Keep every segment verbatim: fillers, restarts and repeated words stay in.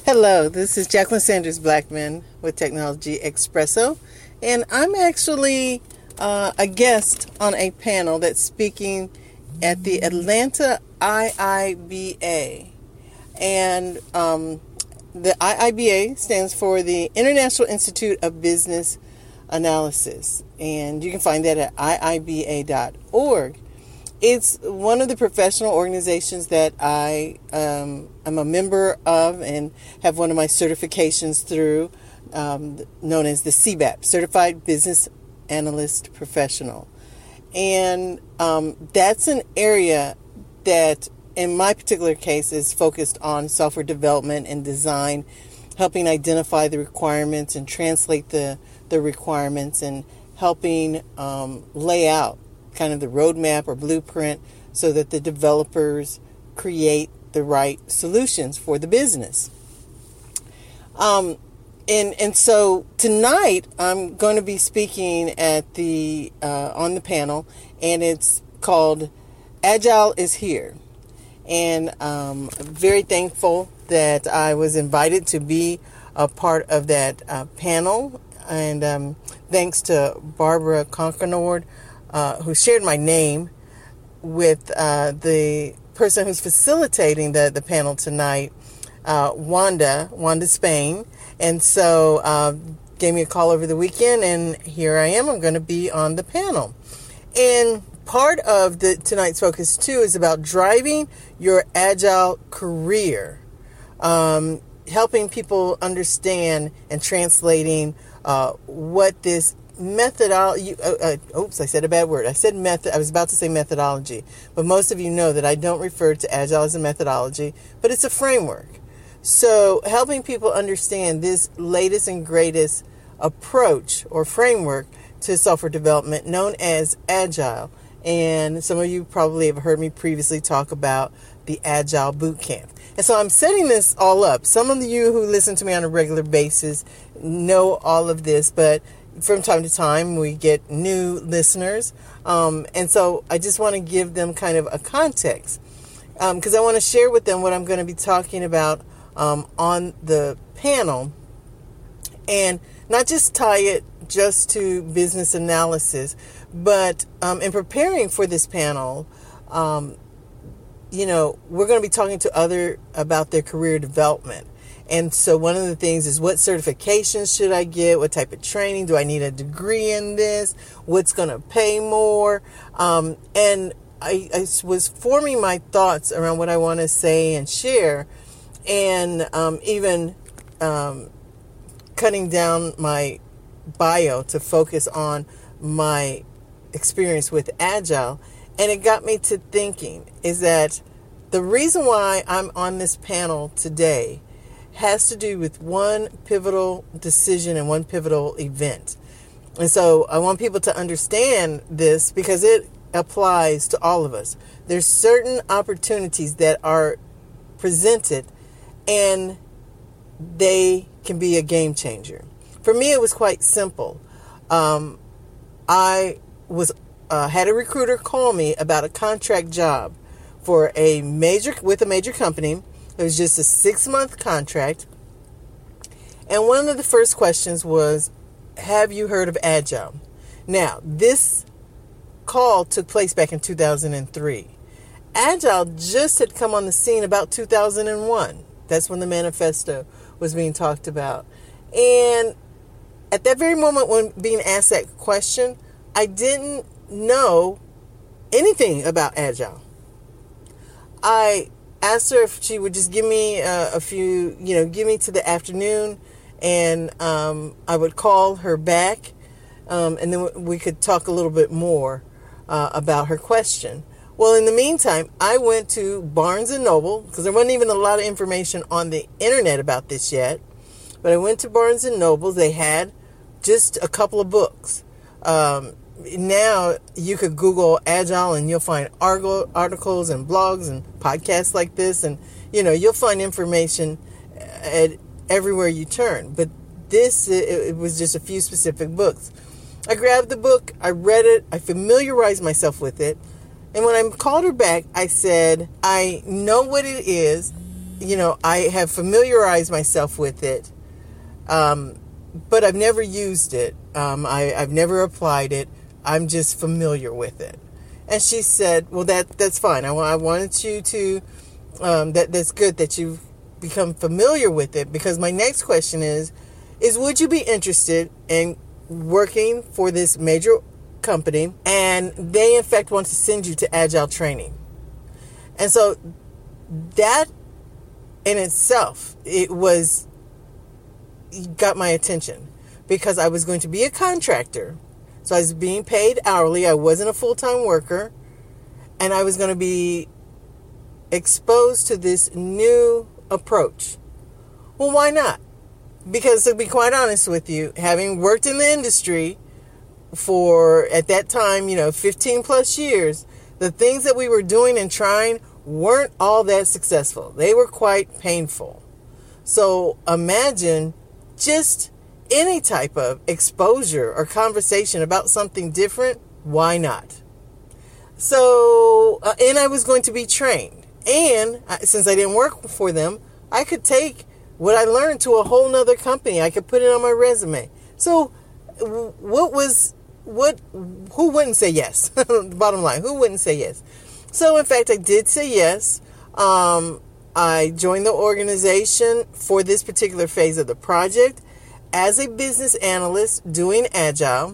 Hello, this is Jacqueline Sanders Blackman with Technology Expresso, and I'm actually uh, a guest on a panel that's speaking at the Atlanta I I B A. And um, the I I B A stands for the International Institute of Business Analysis, and you can find that at I I B A dot org. It's one of the professional organizations that I um, am a member of and have one of my certifications through, um, known as the C B A P, Certified Business Analyst Professional. And um, that's an area that, in my particular case, is focused on software development and design, helping identify the requirements and translate the, the requirements, and helping um, lay out kind of the roadmap or blueprint so that the developers create the right solutions for the business. Um, and and so tonight I'm going to be speaking at the uh, on the panel, and it's called Agile is Here. And um, I'm very thankful that I was invited to be a part of that uh, panel, and um, thanks to Barbara Conconord, Uh, who shared my name with uh, the person who's facilitating the, the panel tonight, uh, Wanda, Wanda Spain. And so uh, gave me a call over the weekend, and here I am. I'm going to be on the panel. And part of the tonight's focus, too, is about driving your agile career, um, helping people understand and translating uh, what this methodology, uh, uh, oops, I said a bad word. I said method, I was about to say methodology, but most of you know that I don't refer to Agile as a methodology, but it's a framework. So helping people understand this latest and greatest approach or framework to software development known as Agile. And some of you probably have heard me previously talk about the Agile Bootcamp. And so I'm setting this all up. Some of you who listen to me on a regular basis know all of this, but from time to time, we get new listeners. Um, and so I just want to give them kind of a context, because um, I want to share with them what I'm going to be talking about um, on the panel, and not just tie it just to business analysis, but um, in preparing for this panel, um, you know, we're going to be talking to other about their career development. And so one of the things is, what certifications should I get? What type of training? Do I need a degree in this? What's going to pay more? Um, and I, I was forming my thoughts around what I want to say and share, and um, even um, cutting down my bio to focus on my experience with Agile. And it got me to thinking is that the reason why I'm on this panel today has to do with one pivotal decision and one pivotal event. And so I want people to understand this, because it applies to all of us. There's certain opportunities that are presented, and they can be a game changer. For me, it was quite simple. Um, I was uh, had a recruiter call me about a contract job for a major with a major company. It was just a six-month contract. And one of the first questions was, have you heard of Agile? Now, this call took place back in two thousand three. Agile just had come on the scene about two thousand one. That's when the manifesto was being talked about. And at that very moment when being asked that question, I didn't know anything about Agile. I asked her if she would just give me uh, a few, you know, give me to the afternoon, and um, I would call her back, um, and then we could talk a little bit more uh, about her question. Well, in the meantime, I went to Barnes and Noble, because there wasn't even a lot of information on the internet about this yet, but I went to Barnes and Noble. They had just a couple of books. Um, now you could Google Agile and you'll find articles and blogs and podcasts like this, and you know, you'll find information at everywhere you turn. But this, it, it was just a few specific books. I grabbed the book, I read it, I familiarized myself with it, and when I called her back, I said, I know what it is, you know, I have familiarized myself with it, um, but I've never used it. Um, I, I've never applied it. I'm just familiar with it. And she said, well, that that's fine. I, I wanted you to, um, that that's good that you've become familiar with it, because my next question is, is would you be interested in working for this major company, and they in fact want to send you to Agile training? And so that in itself, it was, got my attention, because I was going to be a contractor. So I was being paid hourly. I wasn't a full-time worker, and I was going to be exposed to this new approach. Well, why not? Because to be quite honest with you, having worked in the industry for, at that time, you know, fifteen plus years, the things that we were doing and trying weren't all that successful. They were quite painful. So imagine just any type of exposure or conversation about something different. Why not? So, uh, and I was going to be trained. And I, since I didn't work for them, I could take what I learned to a whole nother company. I could put it on my resume. So what was, what, who wouldn't say yes? Bottom line, who wouldn't say yes? So in fact, I did say yes. Um, I joined the organization for this particular phase of the project as a business analyst doing Agile.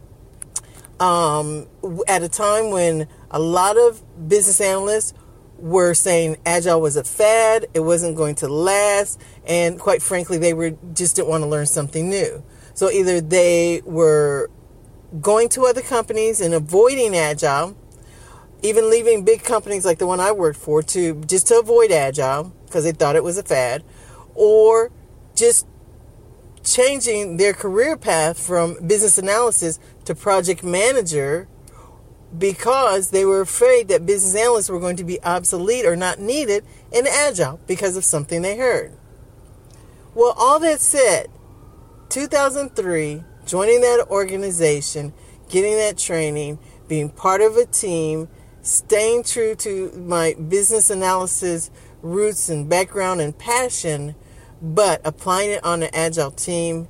Um, at a time when a lot of business analysts were saying Agile was a fad, it wasn't going to last, and quite frankly, they were just didn't want to learn something new. So either they were going to other companies and avoiding Agile, even leaving big companies like the one I worked for to just to avoid Agile because they thought it was a fad, or just changing their career path from business analysis to project manager because they were afraid that business analysts were going to be obsolete or not needed in Agile because of something they heard. Well, all that said, two thousand three, joining that organization, getting that training, being part of a team, staying true to my business analysis roots and background and passion, but applying it on an Agile team,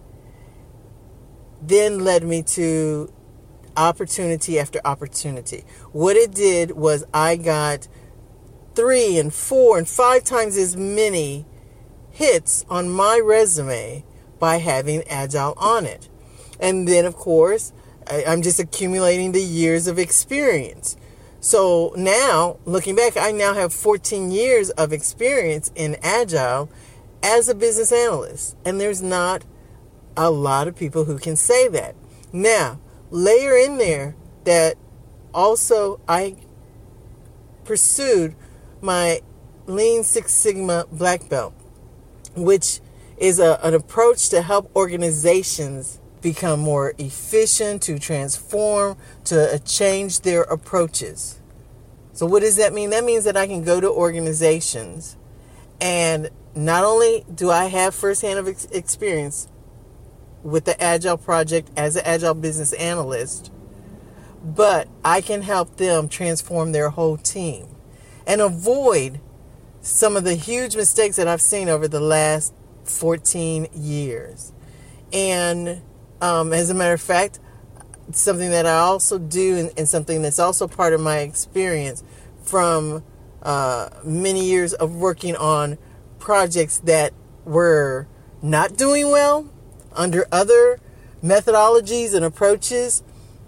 then led me to opportunity after opportunity. What it did was I got three and four and five times as many hits on my resume by having Agile on it. And then, of course, I, I'm just accumulating the years of experience. So now, looking back, I now have fourteen years of experience in Agile as a business analyst. And there's not a lot of people who can say that. Now, layer in there that also I pursued my Lean Six Sigma Black Belt, which is a, an approach to help organizations become more efficient, to transform, to change their approaches. So what does that mean? That means that I can go to organizations, and not only do I have firsthand of ex- experience with the Agile project as an Agile business analyst, but I can help them transform their whole team and avoid some of the huge mistakes that I've seen over the last fourteen years. And um, as a matter of fact, something that I also do, and, and something that's also part of my experience from uh, many years of working on projects that were not doing well under other methodologies and approaches,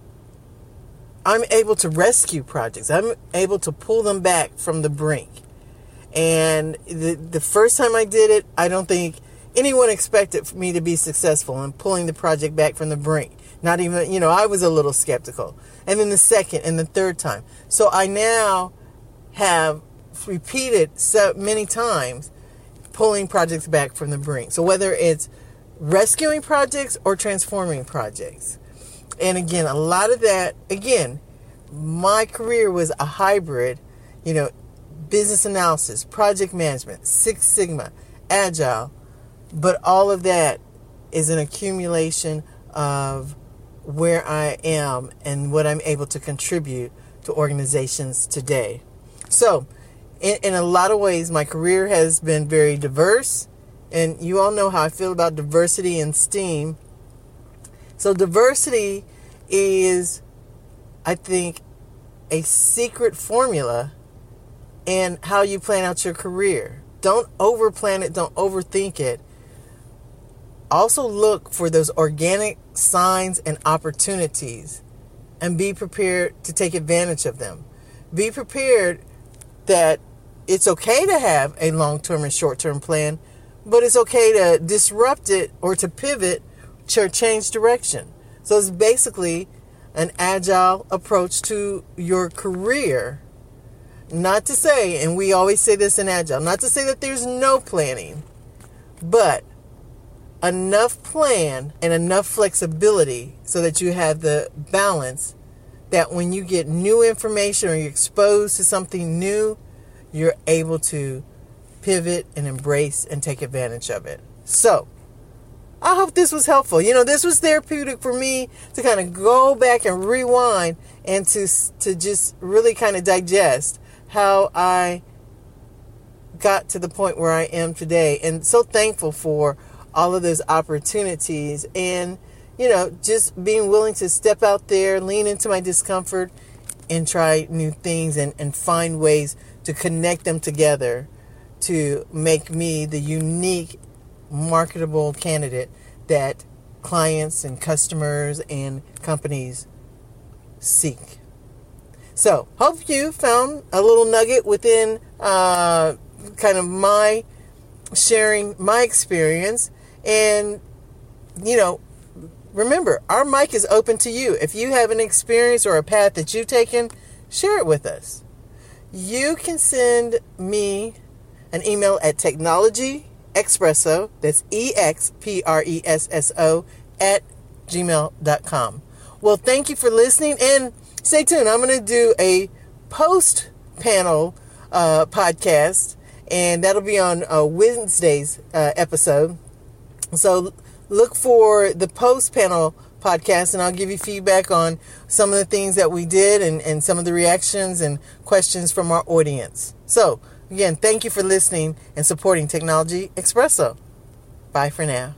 I'm able to rescue projects. I'm able to pull them back from the brink. And the, the first time I did it, I don't think anyone expected for me to be successful in pulling the project back from the brink. Not even, you know, I was a little skeptical. And then the second and the third time. So I now have repeated so many times pulling projects back from the brink. So whether it's rescuing projects or transforming projects. And again, a lot of that, again, my career was a hybrid, you know, business analysis, project management, Six Sigma, Agile, but all of that is an accumulation of where I am and what I'm able to contribute to organizations today. So, in, in a lot of ways, my career has been very diverse. And you all know how I feel about diversity in STEAM. So diversity is, I think, a secret formula in how you plan out your career. Don't overplan it. Don't overthink it. Also look for those organic signs and opportunities and be prepared to take advantage of them. Be prepared that it's okay to have a long-term and short-term plan, but it's okay to disrupt it or to pivot to change direction. So it's basically an agile approach to your career. Not to say, and we always say this in agile, not to say that there's no planning, but enough plan and enough flexibility so that you have the balance that when you get new information or you're exposed to something new, you're able to pivot and embrace and take advantage of it. So, I hope this was helpful. You know, this was therapeutic for me to kind of go back and rewind and to to just really kind of digest how I got to the point where I am today. And so thankful for all of those opportunities and, you know, just being willing to step out there, lean into my discomfort and try new things and, and find ways to connect them together to make me the unique, marketable candidate that clients and customers and companies seek. So, hope you found a little nugget within uh, kind of my sharing my experience. And, you know, remember, our mic is open to you. If you have an experience or a path that you've taken, share it with us. You can send me an email at technology expresso, that's E X P R E S S O, at gmail dot com. Well, thank you for listening, and stay tuned. I'm going to do a post-panel uh, podcast, and that'll be on uh, Wednesday's uh, episode. So look for the post-panel podcast, and I'll give you feedback on some of the things that we did and, and some of the reactions and questions from our audience. So, again, thank you for listening and supporting Technology Expresso. Bye for now.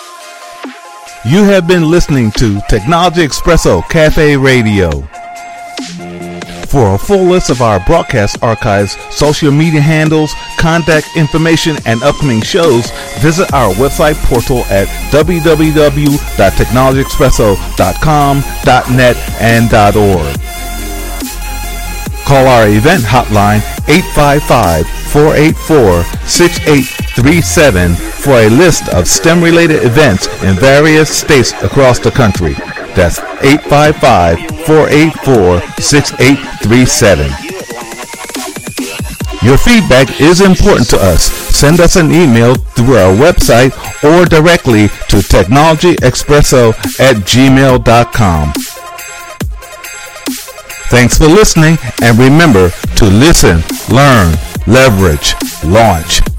You have been listening to Technology Expresso Cafe Radio. For a full list of our broadcast archives, social media handles, contact information, and upcoming shows, visit our website portal at w w w dot technology expresso dot com, .net, and .org. Call our event hotline eight five five, four eight four, six eight three seven for a list of STEM-related events in various states across the country. That's eight five five, four eight four, six eight three seven. Your feedback is important to us. Send us an email through our website or directly to technology expresso at gmail dot com. Thanks for listening, and remember to listen, learn, leverage, launch.